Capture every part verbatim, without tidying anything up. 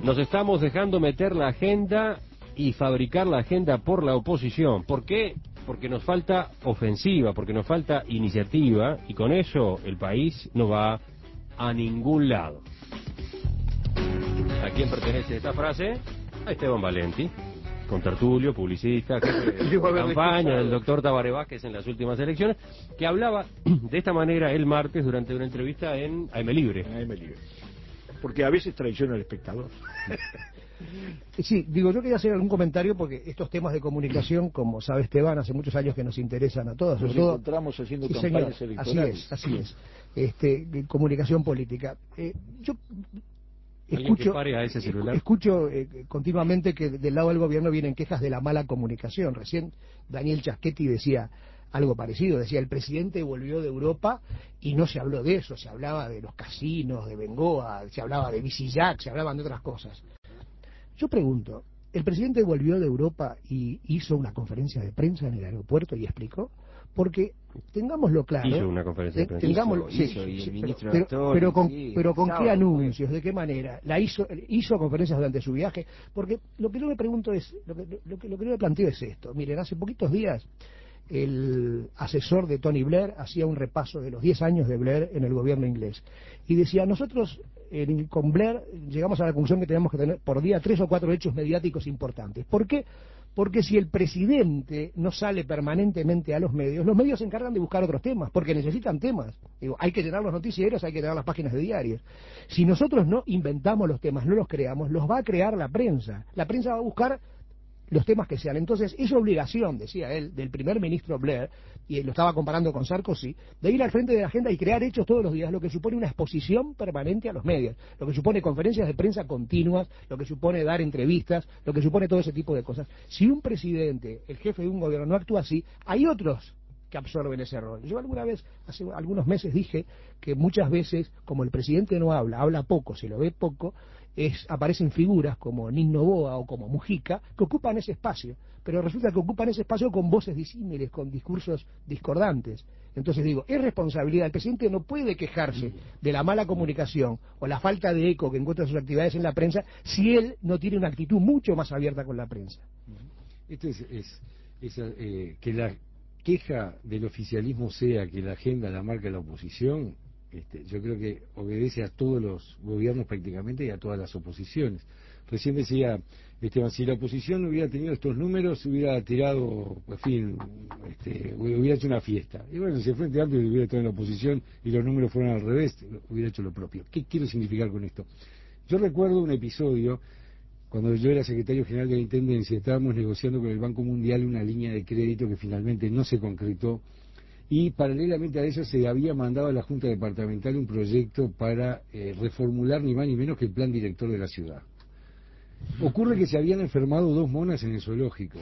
Nos estamos dejando meter la agenda y fabricar la agenda por la oposición. ¿Por qué? Porque nos falta ofensiva, porque nos falta iniciativa, y con eso el país no va a ningún lado. ¿A quién pertenece esta frase? A Esteban Valenti, contertulio, publicista, jefe de campaña del doctor Tabaré Vázquez en las últimas elecciones, que hablaba de esta manera el martes durante una entrevista en A M Libre. En A M Libre. Porque a veces traiciona al espectador. Sí, digo, yo quería hacer algún comentario porque estos temas de comunicación, como sabe Esteban, hace muchos años que nos interesan a todos. Nos todo... encontramos haciendo sí, campañas señor, electorales. Así es, así es. Este, comunicación política. Eh, yo escucho, que pare a ese celular? escucho eh, continuamente que del lado del gobierno vienen quejas de la mala comunicación. Recién Daniel Chasquetti decía algo parecido, decía el presidente volvió de Europa y no se habló de eso, se hablaba de los casinos, de Bengoa, se hablaba de Visillac, se hablaban de otras cosas. Yo pregunto, ¿el presidente volvió de Europa y hizo una conferencia de prensa en el aeropuerto y explicó? Porque tengámoslo claro, hizo una conferencia de prensa. Tengámoslo, hizo, sí, hizo, y el sí, ministro pero, Astori, pero con, sí, pero con sábado, qué anuncios, de qué manera, la hizo, hizo conferencias durante su viaje, porque lo que yo me pregunto es, lo que, lo que, lo que yo me planteo es esto. Miren, hace poquitos días el asesor de Tony Blair hacía un repaso de los diez años de Blair en el gobierno inglés y decía, nosotros eh, con Blair llegamos a la conclusión que tenemos que tener por día tres o cuatro hechos mediáticos importantes. ¿Por qué? Porque si el presidente no sale permanentemente a los medios, los medios se encargan de buscar otros temas, porque necesitan temas. Digo, hay que llenar los noticieros, hay que llenar las páginas de diarios. Si nosotros no inventamos los temas, no los creamos, los va a crear la prensa. La prensa va a buscar los temas que sean. Entonces, es obligación, decía él, del primer ministro Blair, y lo estaba comparando con Sarkozy, de ir al frente de la agenda y crear hechos todos los días, lo que supone una exposición permanente a los medios, lo que supone conferencias de prensa continuas, lo que supone dar entrevistas, lo que supone todo ese tipo de cosas. Si un presidente, el jefe de un gobierno, no actúa así, hay otros que absorben ese rol. Yo alguna vez, hace algunos meses, dije que muchas veces, como el presidente no habla, habla poco, se lo ve poco, es, aparecen figuras como Nino Boa o como Mujica que ocupan ese espacio, pero resulta que ocupan ese espacio con voces disímiles, con discursos discordantes. Entonces digo, es responsabilidad, el presidente no puede quejarse de la mala comunicación o la falta de eco que encuentra sus actividades en la prensa si él no tiene una actitud mucho más abierta con la prensa. Esto es, es, es eh, que la queja del oficialismo sea que la agenda la marca la oposición. Este, yo creo que obedece a todos los gobiernos prácticamente y a todas las oposiciones. Recién decía Esteban, si la oposición no hubiera tenido estos números, hubiera tirado, en fin, este, hubiera hecho una fiesta. Y bueno, si el Frente Amplio hubiera estado en la oposición y los números fueron al revés, hubiera hecho lo propio. ¿Qué quiero significar con esto? Yo recuerdo un episodio, cuando yo era secretario general de la Intendencia, estábamos negociando con el Banco Mundial una línea de crédito que finalmente no se concretó, y paralelamente a eso se había mandado a la Junta Departamental un proyecto para eh, reformular ni más ni menos que el plan director de la ciudad. Ocurre que se habían enfermado dos monas en el zoológico.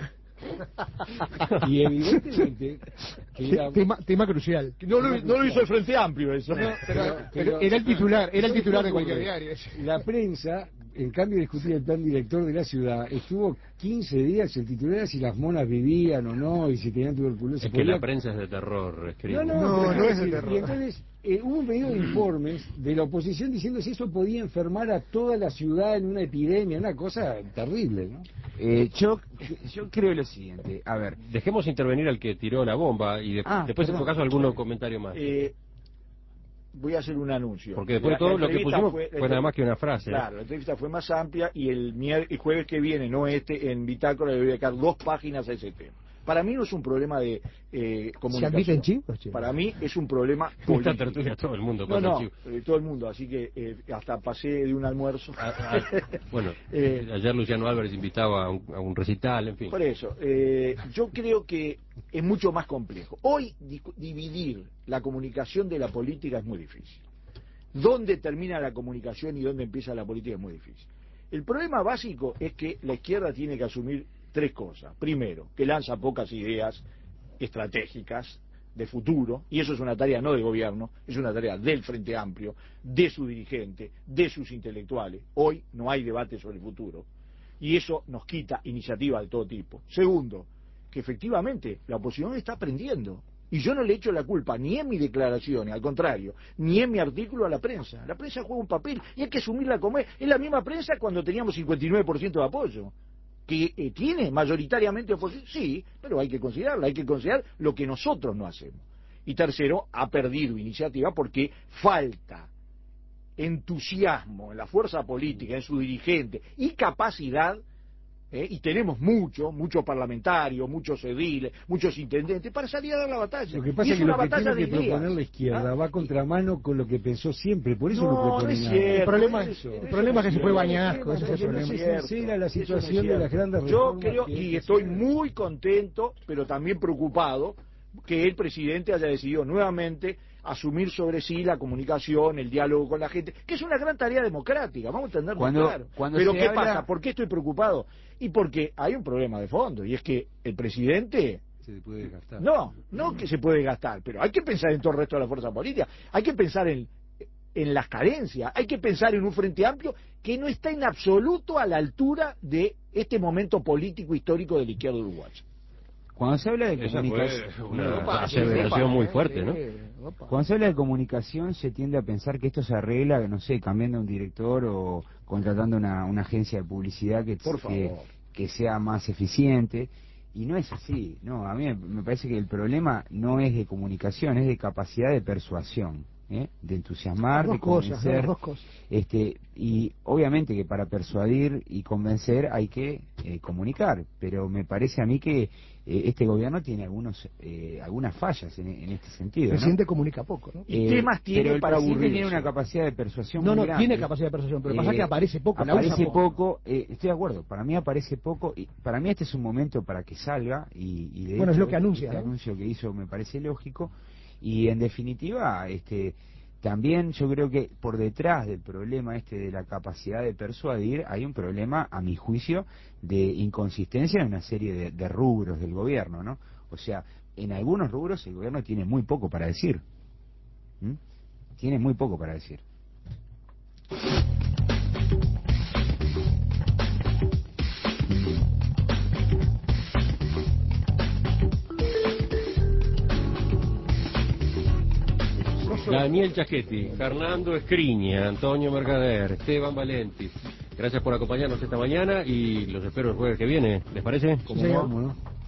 Y evidentemente que era... tema, tema crucial. No lo, no lo hizo el Frente Amplio eso. No, pero, pero, pero era el titular, era el titular de cualquier diario. La prensa, en cambio de discutir el plan director de la ciudad, estuvo quince días el titular era si las monas vivían o no y si tenían tuberculosis. Es que la prensa es de terror, escribe. No, no, no, no, no es es de terror. Y entonces eh, hubo un pedido de informes de la oposición diciendo si eso podía enfermar a toda la ciudad en una epidemia, una cosa terrible, ¿no? Eh, yo, yo creo lo siguiente, a ver. Dejemos intervenir al que tiró la bomba y de, Ah, después, perdón. en tu caso, algún comentario más. Eh, voy a hacer un anuncio. Porque después La- de todo la lo que entrevista pusimos fue, fue nada más que una frase. Claro, la entrevista fue más amplia y el, mier- el jueves que viene, no este, en Bitácora le voy a dedicar dos páginas a ese tema. Para mí no es un problema de eh, ¿Se comunicación. admiten chivos, che? Para mí es un problema Esta político. tertulia todo el mundo No, pasa no, chivo. eh, todo el mundo, así que eh, hasta pasé de un almuerzo. Ah, ah, bueno, Eh, ayer Luciano Álvarez invitaba a un, a un recital, en fin. Por eso, eh, yo creo que es mucho más complejo. Hoy di- dividir la comunicación de la política es muy difícil. ¿Dónde termina la comunicación y dónde empieza la política? Es muy difícil. El problema básico es que la izquierda tiene que asumir tres cosas. Primero, que lanza pocas ideas estratégicas de futuro, y eso es una tarea no del gobierno, es una tarea del Frente Amplio, de su dirigente, de sus intelectuales. Hoy no hay debate sobre el futuro, y eso nos quita iniciativa de todo tipo. Segundo, que efectivamente la oposición está aprendiendo, Y yo no le echo la culpa ni en mis declaraciones, al contrario, ni en mi artículo a la prensa. La prensa juega un papel y hay que asumirla como es. Es la misma prensa cuando teníamos cincuenta y nueve por ciento de apoyo. ¿Que eh, tiene mayoritariamente oposición? Sí, pero hay que considerarla, hay que considerar lo que nosotros no hacemos. Y tercero, ha perdido iniciativa porque falta entusiasmo en la fuerza política, en su dirigente y capacidad, eh, y tenemos muchos, muchos parlamentarios, muchos ediles, muchos intendentes, para salir a dar la batalla. Lo que pasa y es es que una lo que batalla tiene que de ideas. proponer la izquierda ¿Ah? va a contramano con lo que pensó siempre, por eso no, No, no propone es nada. cierto. El problema, eso, el eso problema es que se fue cierto. bañasco, ese es el Porque no problema. se cierto. sincera la Eso no es situación de cierto. las grandes Yo reformas creo, que y hay estoy que hacer. muy contento, pero también preocupado, que el presidente haya decidido nuevamente asumir sobre sí la comunicación, el diálogo con la gente, que es una gran tarea democrática, vamos a entenderlo Cuando- claro. cuando Pero se ¿qué habla- pasa? ¿Por qué estoy preocupado? Y porque hay un problema de fondo, y es que el presidente... Se puede desgastar. No, no que se puede gastar, pero hay que pensar en todo el resto de la fuerza política, hay que pensar en, en las carencias, hay que pensar en un frente amplio que no está en absoluto a la altura de este momento político histórico de la izquierda uruguaya. Cuando se habla de Esa comunicación, fue una Opa, aseveración opa, muy eh, fuerte, ¿no? Opa. cuando se habla de comunicación se tiende a pensar que esto se arregla, no sé, cambiando un director o contratando una, una agencia de publicidad que, Por que, favor. que sea más eficiente. Y no es así, no, a mí me- me parece que el problema no es de comunicación, es de capacidad de persuasión, ¿eh? De entusiasmar, Las de dos cosas, ¿no? convencer. Las dos cosas. Este, y obviamente que para persuadir y convencer hay que eh, comunicar, pero me parece a mí que eh, este gobierno tiene algunos eh, algunas fallas en, en este sentido, El ¿no? presidente comunica poco, ¿no? ¿Y qué más tiene pero el para presidente aburrirse? tiene una capacidad de persuasión No, muy no, grande. tiene capacidad de persuasión, pero pasa Eh, que aparece poco, la aparece usa poco, eh, estoy de acuerdo, para mí aparece poco, y para mí este es un momento para que salga, y, y de Bueno, es hecho, lo que anuncia, este ¿no? anuncio que hizo me parece lógico, y en definitiva, este también yo creo que por detrás del problema este de la capacidad de persuadir hay un problema, a mi juicio, de inconsistencia en una serie de, de rubros del gobierno, ¿no? O sea, en algunos rubros el gobierno tiene muy poco para decir. ¿Mm? Tiene muy poco para decir. Daniel Chaschetti, Fernando Escriña, Antonio Mercader, Esteban Valenti. Gracias por acompañarnos esta mañana y los espero el jueves que viene. ¿Les parece? Sí, señor. ¿Cómo no?